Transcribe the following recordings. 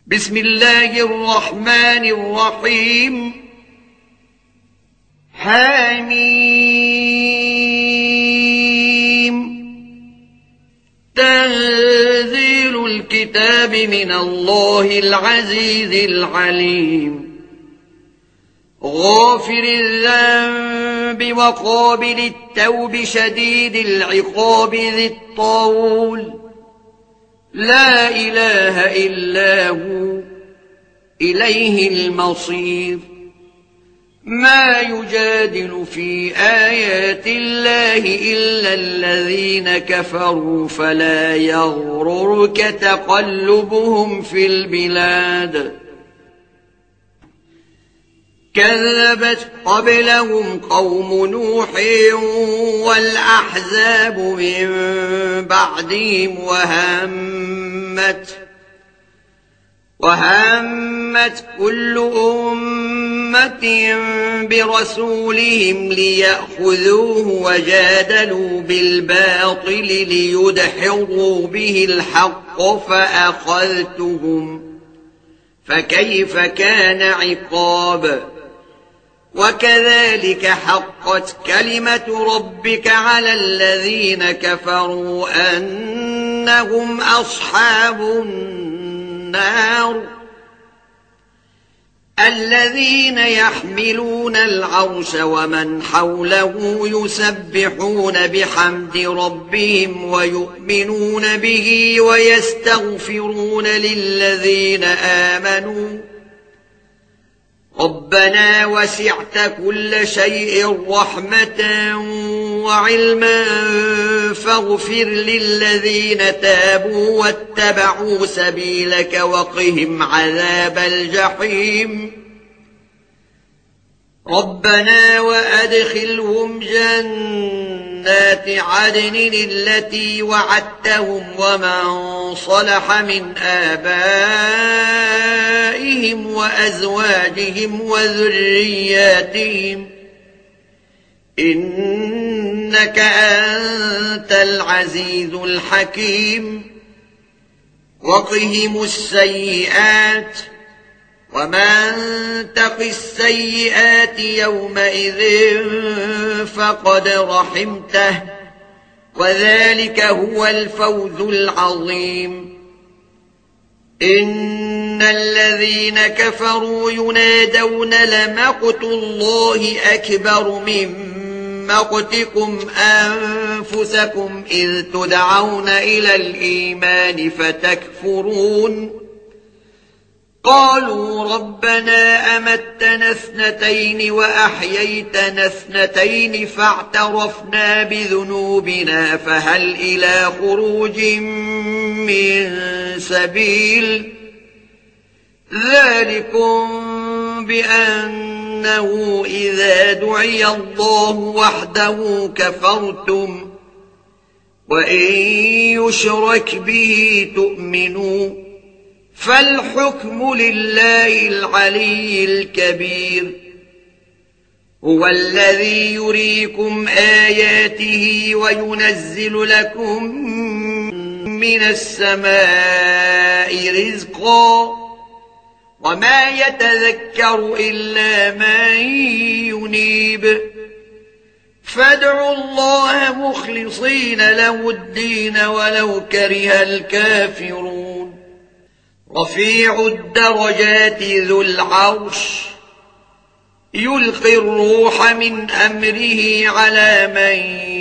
بسم الله الرحمن الرحيم. حميم. تنزيل الكتاب من الله العزيز العليم. غافر الذنب وقابل التوب شديد العقاب ذي الطول، لا إله إلا هو إليه المصير. ما يجادل في آيات الله إلا الذين كفروا، فلا يغررك تقلبهم في البلاد. كذبت قبلهم قوم نوح والأحزاب من بعدهم وهمت كل أمة برسولهم ليأخذوه، وجادلوا بالباطل ليدحضوا به الحق فأخذتهم، فكيف كان عقاب. وكذلك حقت كلمة ربك على الذين كفروا أنهم أصحاب النار. الذين يحملون العرش ومن حوله يسبحون بحمد ربهم ويؤمنون به ويستغفرون للذين آمنوا ربنا وسعت كل شيء رحمة وعلما فاغفر للذين تابوا واتبعوا سبيلك وقهم عذاب الجحيم. ربنا وأدخلهم جنات عدن التي وعدتهم ومن صلح من آبائهم وأزواجهم وذرياتهم إنك أنت العزيز الحكيم. وقهم السيئات ومن تق السيئات يومئذ فقد رحمته، وذلك هو الفوز العظيم. إن الذين كفروا ينادون لمقت الله أكبر من مقتكم أنفسكم إذ تدعون إلى الإيمان فتكفرون. قالوا ربنا أمتنا اثنتين وأحييتنا اثنتين فاعترفنا بذنوبنا فهل إلى خروج من سبيل. ذلكم بأنه إذا دعي الله وحده كفرتم وإن يشرك به تؤمنوا، فالحكم لله العلي الكبير. هو الذي يريكم آياته وينزل لكم من السماء رزقا، وما يتذكر إلا من ينيب. فادعوا الله مخلصين له الدين ولو كره الكافرون. رفيع الدرجات ذو العرش يلقي الروح من أمره على من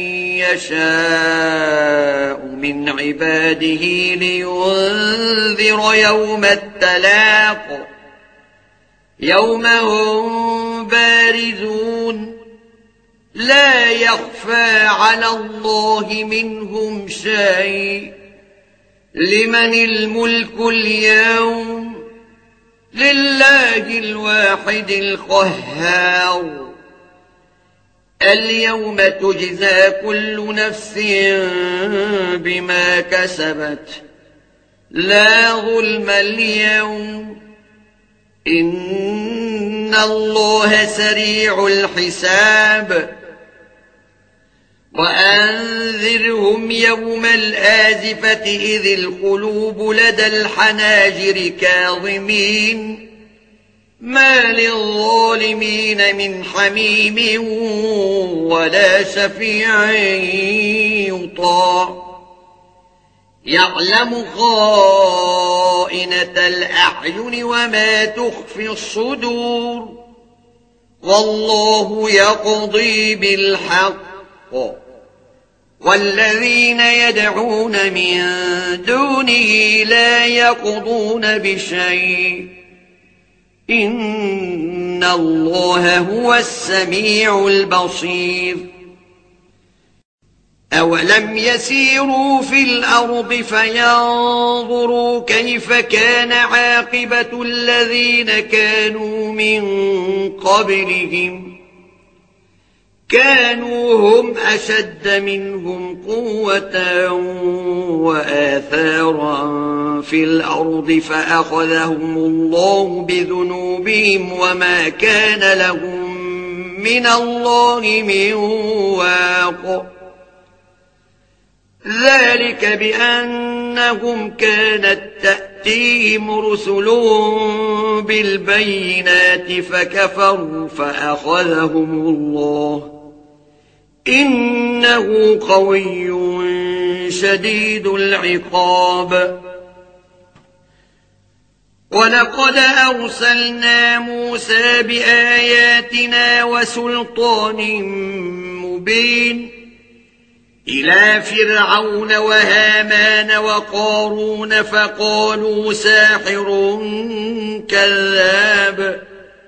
يشاء من عباده لينذر يوم التلاق، يوم هم بارزون لا يخفى على الله منهم شيء. لمن الملك اليوم؟ لله الواحد القهار. اليوم تجزى كل نفس بما كسبت، لا ظلم اليوم، إن الله سريع الحساب. وأنذرهم يوم الآزفة إذ القلوب لدى الحناجر كاظمين ما للظالمين من حميم ولا شفيع يطاع يعلم خائنة الأعين وما تخفي الصدور والله يقضي بالحق والذين يدعون من دونه لا يقضون بشيء إن الله هو السميع البصير أولم يسيروا في الأرض فينظروا كيف كان عاقبة الذين كانوا من قبلهم كانوا هم أشد منهم قوة وآثارا في الأرض فأخذهم الله بذنوبهم وما كان لهم من الله من واق ذلك بأنهم كانت تأتيهم رسلهم بالبينات فكفروا فأخذهم الله إنه قوي شديد العقاب ولقد أرسلنا موسى بآياتنا وسلطان مبين إلى فرعون وهامان وقارون فقالوا ساحر كذاب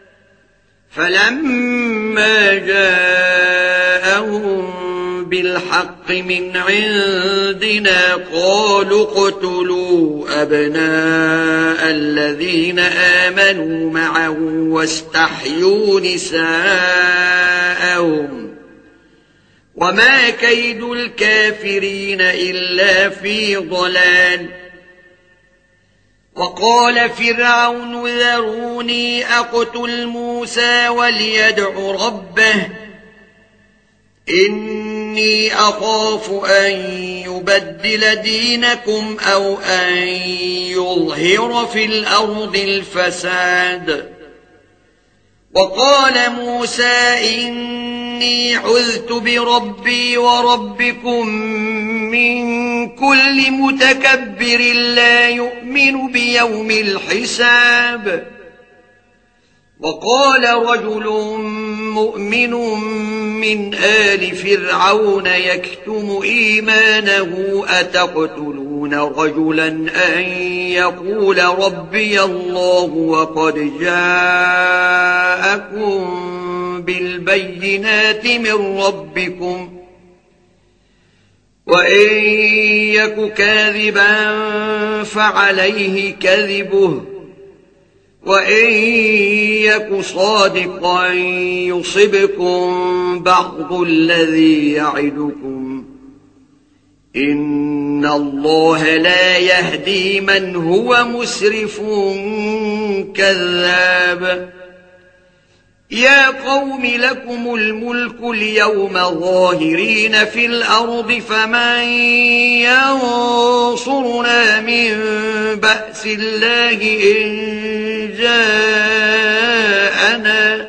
فلما جاءهم بالحق من عندنا قالوا اقتلوا أبناء الذين آمنوا معه واستحيوا نساءهم وما كيد الكافرين إلا في ضلال وقال فرعون ذروني أقتل موسى وليدع ربه إني أخاف أن يبدل دينكم أو أن يظهر في الأرض الفساد وقال موسى إني عذت بربي وربكم من كل متكبر لا يؤمن بيوم الحساب وقال رجل مؤمن من آل فرعون يكتم إيمانه أتقتلون رجلا أن يقول ربي الله وقد جاءكم بالبينات من ربكم وإن يك كاذبا فعليه كذبه وإن يك صادقا يصبكم بعض الذي يعدكم إن الله لا يهدي من هو مسرف كذاب يا قوم لكم الملك اليوم ظاهرين في الأرض فمن ينصرنا من بأس الله إن جاءنا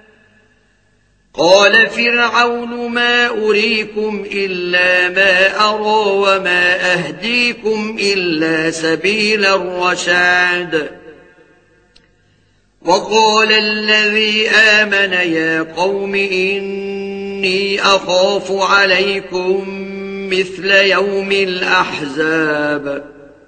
قال فرعون ما أريكم إلا ما أرى وما أهديكم إلا سبيل الرشاد وقال الذي آمن يا قوم إني أخاف عليكم مثل يوم الأحزاب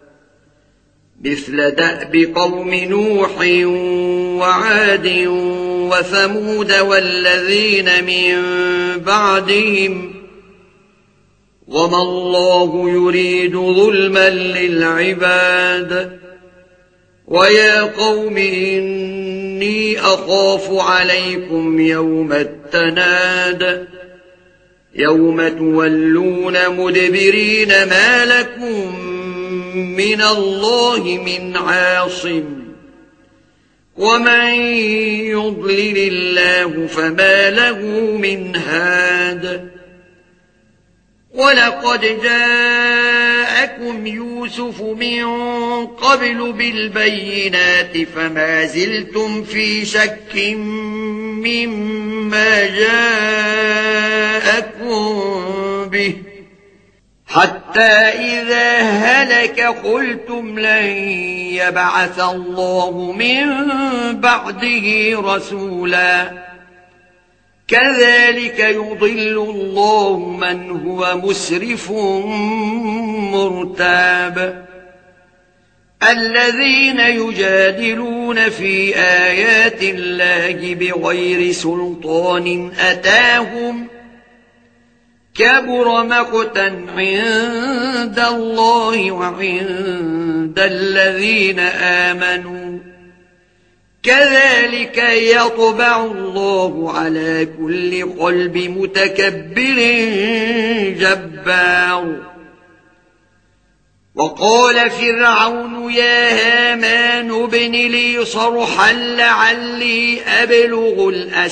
مثل دأب قوم نوح وعاد وثمود والذين من بعدهم وما الله يريد ظلما للعباد ويا قوم إني أخاف عليكم يوم التناد يوم تولون مدبرين ما لكم من الله من عاصم ومن يضلل الله فما له من هاد ولقد جاءكم يوسف من قبل بالبينات فما زلتم في شك مما جاءكم به حتى إذا هلك قلتم لن يبعث الله من بعده رسولا كذلك يضل الله من هو مسرف مرتاب الذين يجادلون في آيات الله بغير سلطان أتاهم كبر مقتا عند الله وعند الذين آمنوا كذلك يطبع الله على كل قلب متكبر جبار وقال فرعون يا هامان ابن لي صرحا لعلي أبلغ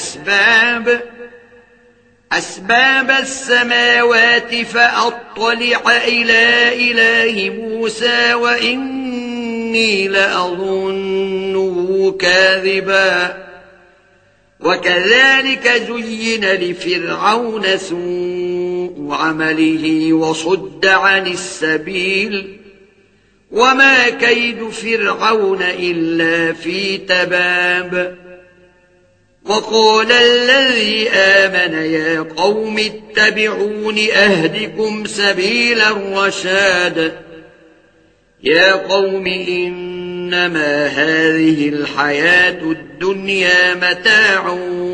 أسباب السماوات فأطلع إلى إله موسى وإني لأظنه كاذبا وكذلك زين لفرعون سوء عمله وصد عن السبيل وما كيد فرعون إلا في تباب وقال الذي آمن يا قوم اتبعون أهدكم سبيل الرشاد يا قوم إنما هذه الحياة الدنيا متاع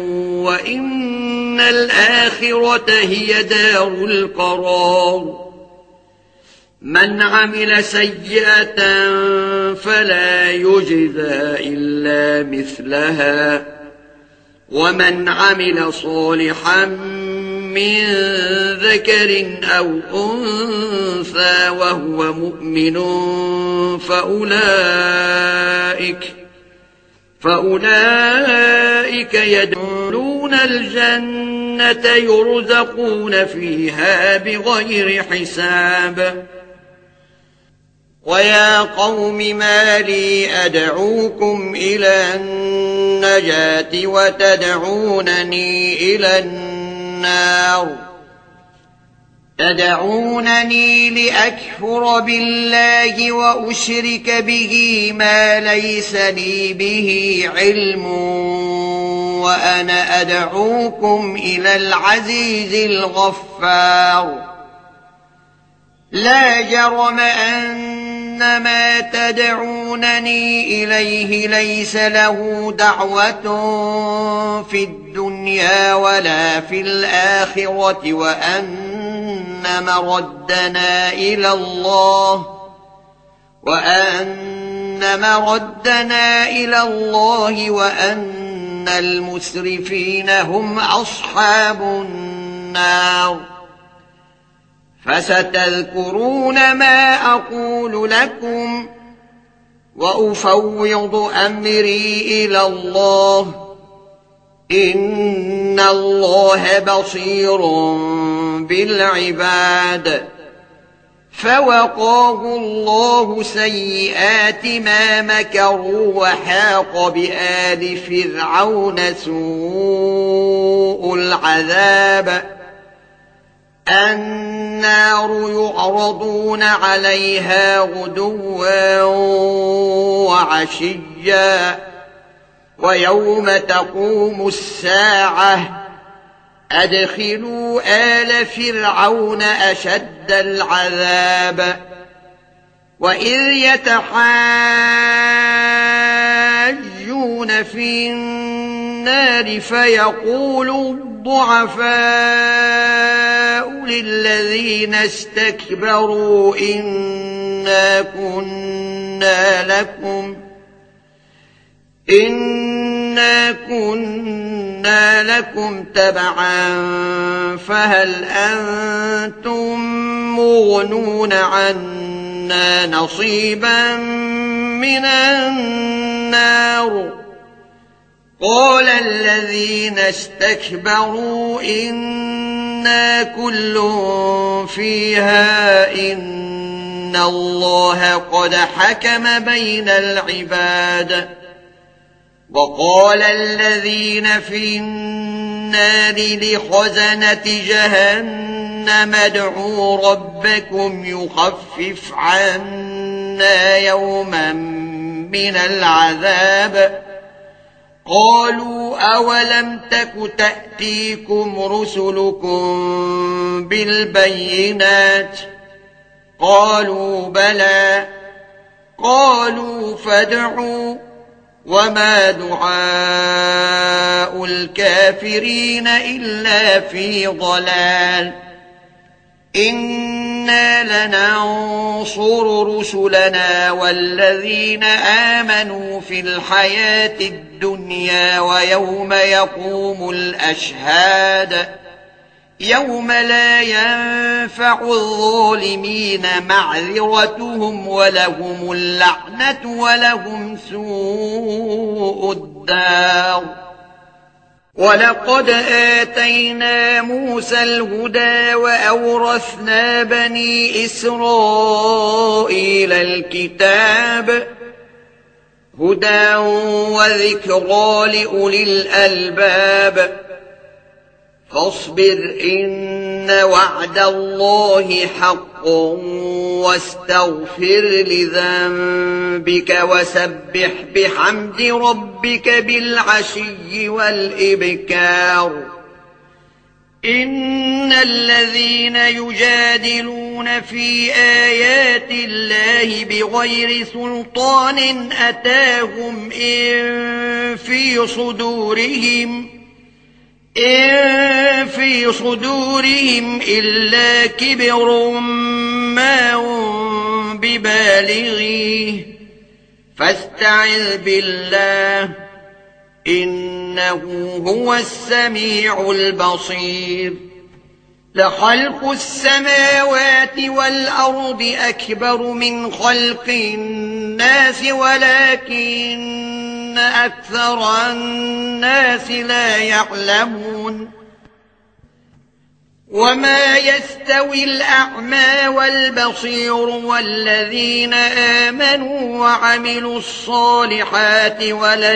وإن الآخرة هي دار القرار من عمل سيئة فلا يجزى إلا مثلها ومن عمل صالحا من ذكر أو أنثى وهو مؤمن فأولئك يدخلون الجنة يرزقون فيها بغير حساب ويا قوم ما لي أدعوكم إلى النجاة وتدعونني إلى النار تدعونني لأكفر بالله وأشرك به ما ليس لي به علم وأنا أدعوكم إلى العزيز الغفار لا جرم أن ما تدعونني إليه ليس له دعوة في الدنيا ولا في الآخرة وأن مردنا إلى الله وأن المسرفين هم أصحاب النار فستذكرون ما أقول لكم وأفوض أمري إلى الله إن الله بصير بالعباد فوقاه الله سيئات ما مكروا وحاق بآل فرعون سوء العذاب النار يعرضون عليها غدوا وعشيا ويوم تقوم الساعة أدخلوا آل فرعون أشد العذاب وإذ يتحاجون في النار فيقول الضعفاء للذين استكبروا إنا كنا لكم تبعا فهل أنتم مغنون عنا نصيبا من النار قال الذين استكبروا إنا إنا كل فيها إن الله قد حكم بين العباد. وقال الذين في النار لخزنة جهنم ادعوا ربكم يخفف عنا يوما من العذاب. قالوا أولم تك تأتيكم رسلكم بالبينات؟ قالوا بلى. قالوا فادعوا. وما دعاء الكافرين إلا في ضلال. إنا لننصر رسلنا والذين آمنوا في الحياة الدنيا ويوم يقوم الأشهاد يوم لا ينفع الظالمين معذرتهم ولهم اللعنة ولهم سوء الدار. ولقد آتينا موسى الهدى وأورثنا بني إسرائيل الكتاب هدى وذكرى لأولي الألباب. فاصبر إن وعد الله حق واستغفر لذنبك وسبح بحمد ربك بالعشي والإبكار. إن الذين يجادلون في آيات الله بغير سلطان أتاهم إن في صدورهم إلا كبر ما هم ببالغيه فاستعذ بالله إنه هو السميع البصير. لخلق السماوات والأرض أكبر من خلق الناس ولكن أكثر الناس لا يعلمون. وما يستوي الأعمى والبصير والذين آمنوا وعملوا الصالحات ولا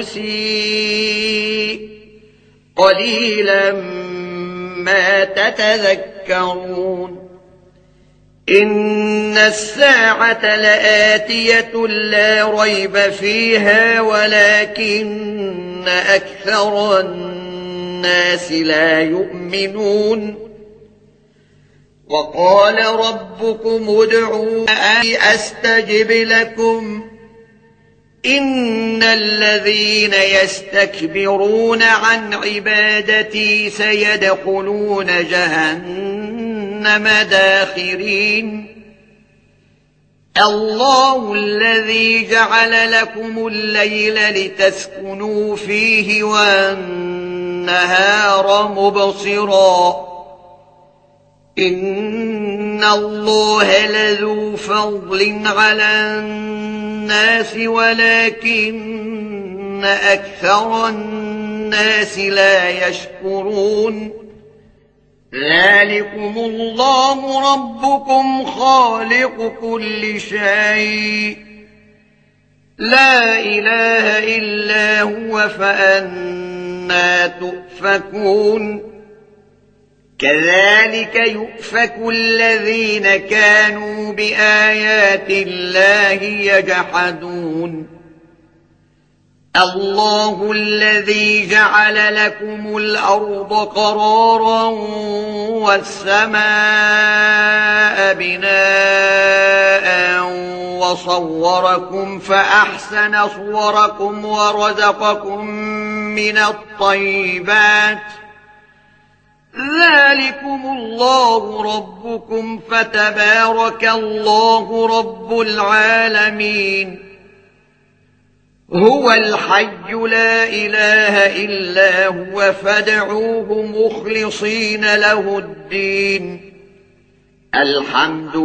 المسيء قليلا ما تتذكرون. إن الساعة لآتية لا ريب فيها ولكن أكثر الناس لا يؤمنون. وقال ربكم ادعوني أستجب لكم إن الذين يستكبرون عن عبادتي سيدخلون جهنم داخرين. الله الذي جعل لكم الليل لتسكنوا فيه والنهار مبصرا إن الله لذو فضل على الناس ولكن أكثر الناس لا يشكرون. ذلكم الله ربكم خالق كل شيء لا إله إلا هو فأنى تؤفكون. كذلك يؤفك الذين كانوا بآيات الله يجحدون. الله الذي جعل لكم الأرض قرارا والسماء بناء وصوركم فأحسن صوركم ورزقكم من الطيبات ذلكم الله ربكم فتبارك الله رب العالمين. هو الحي لا إله إلا هو فادعوه مخلصين له الدين الحمد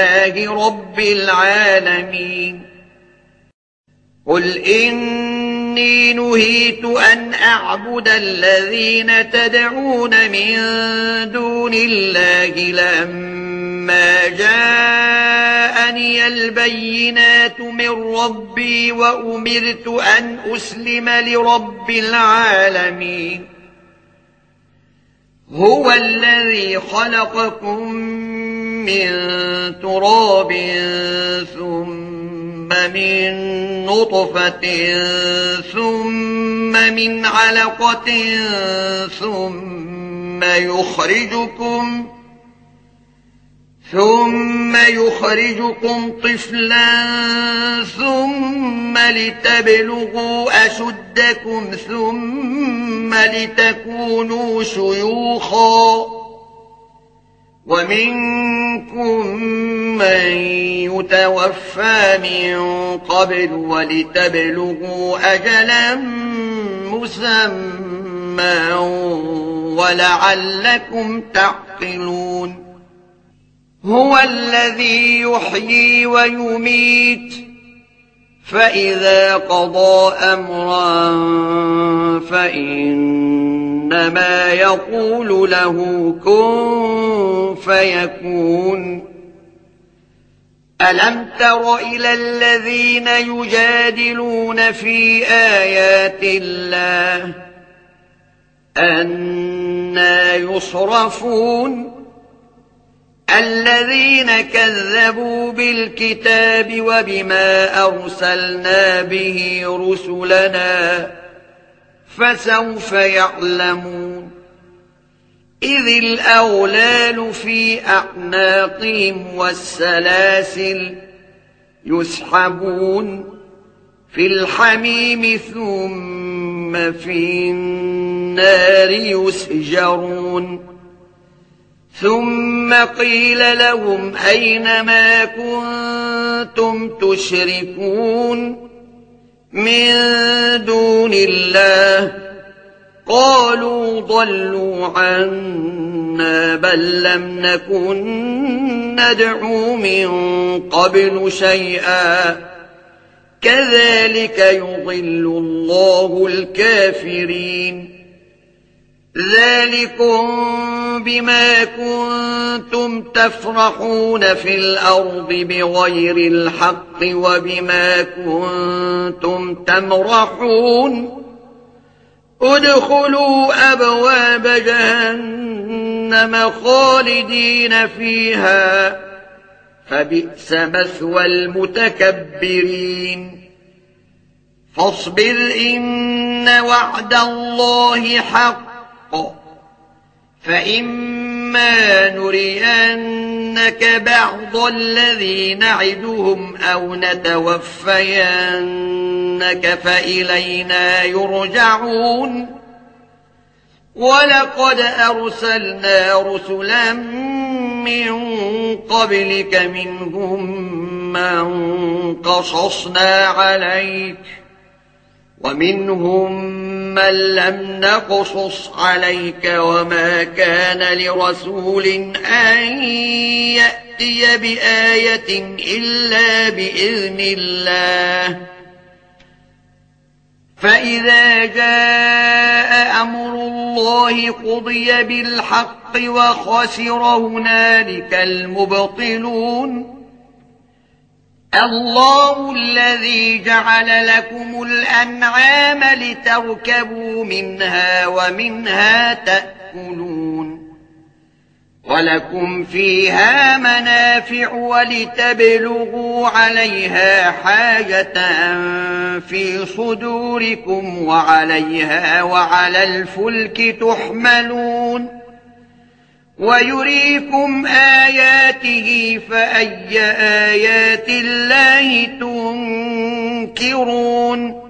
لله رب العالمين. قل إن إني نهيت أن أعبد الذين تدعون من دون الله لما جاءني البينات من ربي وأمرت أن أسلم لرب العالمين هو الذي خلقكم من تراب ثم من نطفة طفة من علقة ثم يخرجكم طفلا ثم لتبلغوا أشدكم ثم لتكونوا شيوخا ومنكم من يتوفى من قبل ولتبلغوا أجلا مسمى ولعلكم تعقلون هو الذي يحيي ويميت فإذا قضى أمرا فإنما يقول له كن فيكون ألم تر إلى الذين يجادلون في آيات الله أنى يصرفون الذين كذبوا بالكتاب وبما أرسلنا به رسلنا فسوف يعلمون إذ الأغلال في أعناقهم والسلاسل يسحبون في الحميم ثم في النار يسجرون ثم قيل لهم أين ما كنتم تشركون من دون الله قالوا ضلوا عنا بل لم نكن ندعو من قبل شيئا كذلك يضل الله الكافرين ذلكم بما كنتم تفرحون في الأرض بغير الحق وبما كنتم تمرحون ادخلوا أبواب جهنم خالدين فيها فبئس مثوى المتكبرين فاصبر إن وعد الله حق فإما نرينك بعض الذي نعدهم أو نتوفينك فإلينا يرجعون ولقد أرسلنا رسلا من قبلك منهم من قصصنا عليك ومنهم من لم نقصص عليك وما كان لرسول أن يأتي بآية إلا بإذن الله فإذا جاء أمر الله قضي بالحق وخسر هنالك المبطلون الله الذي جعل لكم الأنعام لتركبوا منها ومنها تأكلون ولكم فيها منافع ولتبلغوا عليها حاجة في صدوركم وعليها وعلى الفلك تحملون ويريكم آياته فأي آيات الله تنكرون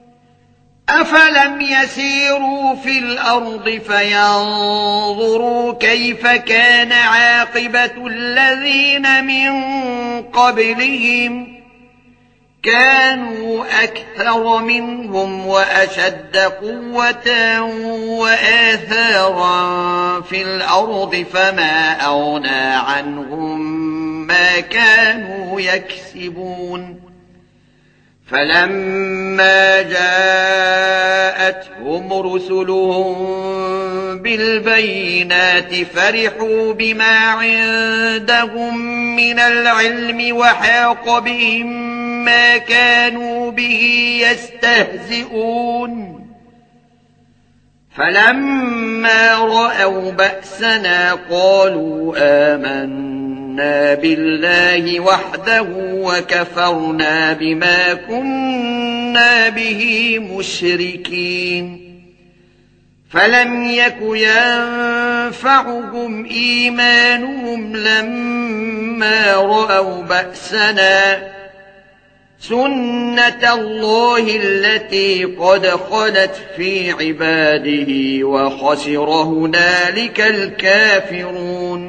أفلم يسيروا في الأرض فينظروا كيف كان عاقبة الذين من قبلهم كانوا أكثر منهم وأشد قوة وآثارا في الأرض فما أغنى عنهم ما كانوا يكسبون فلما فلما جاءتهم رسلهم بالبينات فرحوا بما عندهم من العلم وحاق بهم ما كانوا به يستهزئون فلما رأوا بأسنا قالوا آمنا بالله وحده وكفرنا بما كنا به مشركين فلم يك ينفعهم إيمانهم لما رأوا بأسنا سنة الله التي قد خلت في عباده وخسر هنالك الكافرون